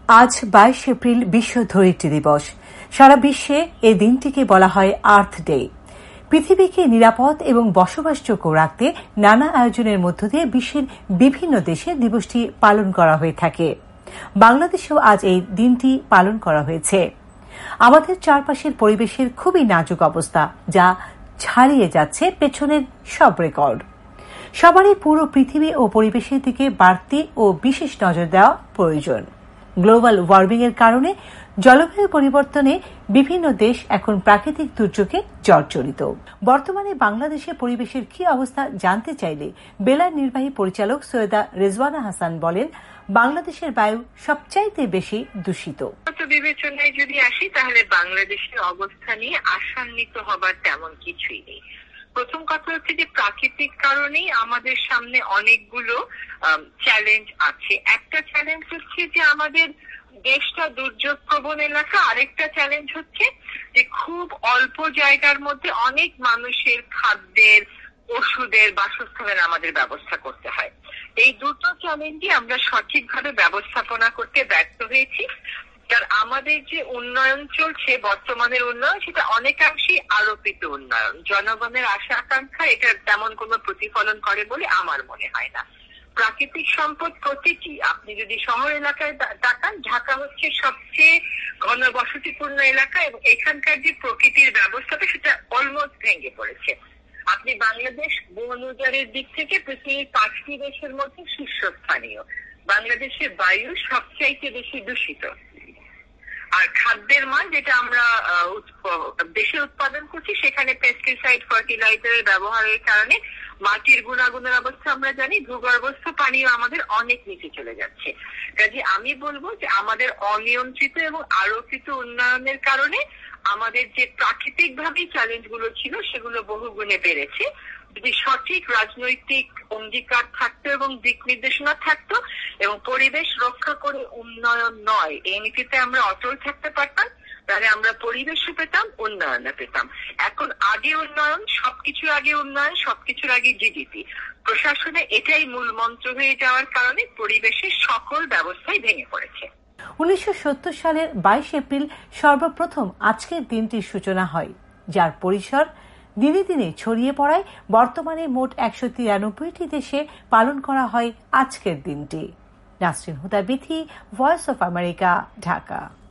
আজ 22 এপ্রিল বিশ্ব ধরিত্রী দিবস। সারা বিশ্বে এই দিনটিকে বলা হয় আর্থ ডে। পৃথিবীকে নিরাপদ এবং বসবাসযোগ্য রাখতে নানা আয়োজনের মধ্য দিয়ে বিশ্বের বিভিন্ন দেশে দিবসটি পালন করা হয়ে থাকে। বাংলাদেশেও আজ এই দিনটি পালন করা হয়েছে। আমাদের চারপাশের পরিবেশের খুবই নাজুক অবস্থা, যা ছাড়িয়ে যাচ্ছে পেছনের সব রেকর্ড। সবারই পুরো পৃথিবী ও পরিবেশের দিকে বাড়তি ও বিশেষ নজর দেওয়া প্রয়োজন। গ্লোবাল ওয়ার্মিং এর কারণে জলবায়ু পরিবর্তনে বিভিন্ন দেশ এখন প্রাকৃতিক দুর্যোগে জর্জরিত। বর্তমানে বাংলাদেশে পরিবেশের কি অবস্থা জানতে চাইলে বেলার নির্বাহী পরিচালক সৈয়দা রেজওয়ানা হাসান বলেন, বাংলাদেশের বায়ু সবচাইতে বেশি দূষিত। বিবেচনায় যদি আসি তাহলে বাংলাদেশের অবস্থা নিয়ে আশান্বিত হবার তেমন কিছুই নেই। প্রথম কথা হচ্ছে যে প্রাকৃতিক কারণেই আমাদের সামনে অনেকগুলো চ্যালেঞ্জ আছে। একটা চ্যালেঞ্জ হচ্ছে যে আমাদের দেশটা দুর্যোগ প্রবণ এলাকা, আরেকটা চ্যালেঞ্জ হচ্ছে যে খুব অল্প জায়গার মধ্যে অনেক মানুষের খাদ্যের, ওষুধের, বাসস্থানের আমাদের ব্যবস্থা করতে হয়। এই দুটো চ্যালেঞ্জই আমরা সঠিকভাবে ব্যবস্থাপনা করতে ব্যর্থ হয়েছি। আর আমাদের যে উন্নয়ন চলছে, বর্তমানের উন্নয়ন, সেটা অনেকাংশেই আরোপিত উন্নয়ন। জনগণের আশা আকাঙ্ক্ষা এটা তেমন কোনো প্রতিফলন করে বলে আমার মনে হয় না। প্রাকৃতিক সম্পদ প্রতিটি, আপনি যদি শহর এলাকায় তাকান, ঢাকা হচ্ছে সবচেয়ে ঘনবসতিপূর্ণ এলাকা এবং এখানকার যে প্রকৃতির ব্যবস্থাটা সেটা অলমোস্ট ভেঙে পড়েছে। আপনি বাংলাদেশ বন উজাড়ের দিক থেকে পৃথিবীর 5টি দেশের মধ্যে শীর্ষস্থানীয়। বাংলাদেশের বায়ু সবচাইতে বেশি দূষিত। আর খাদ্যের মান, যেটা আমরা দেশে উৎপাদন করছি, সেখানে পেস্টিসাইড, ফার্টিলাইজারের ব্যবহারের কারণে মাটির গুণাগুণের অবস্থা আমরা জানি, ভূগর্ভস্থ পানিও আমাদের অনেক নিচে চলে যাচ্ছে। কাজে আমি বলবো যে আমাদের অনিয়ন্ত্রিত এবং আরোপিত উন্নয়নের কারণে আমাদের যে প্রাকৃতিক ভাবেই চ্যালেঞ্জ গুলো ছিল সেগুলো বহুগুণে বেড়েছে। যদি সঠিক রাজনৈতিক অঙ্গীকার থাকতো এবং দিক নির্দেশনা থাকতো এবং পরিবেশ রক্ষা করে উন্নয়ন নয়, এই নীতিতে আমরা অটল থাকতে পারতাম, তাহলে আমরা পরিবেশও পেতাম, উন্নয়নও পেতাম। এখন আগে উন্নয়ন, সবকিছু আগে উন্নয়ন, সবকিছুর আগে জিডিপি। প্রশাসনে এটাই মূল মন্ত্র হয়ে যাওয়ার কারণে পরিবেশের সকল ব্যবস্থাই ভেঙে পড়েছে। 1970 সালের 22 এপ্রিল সর্বপ্রথম আজকের দিনটির সূচনা হয়, যার পরিসর দিনে দিনে ছড়িয়ে পড়ায় বর্তমানে মোট 193টি দেশে পালন করা হয় আজকের দিনটি। Nasrin Huda Bithi, voice of America, Dhaka.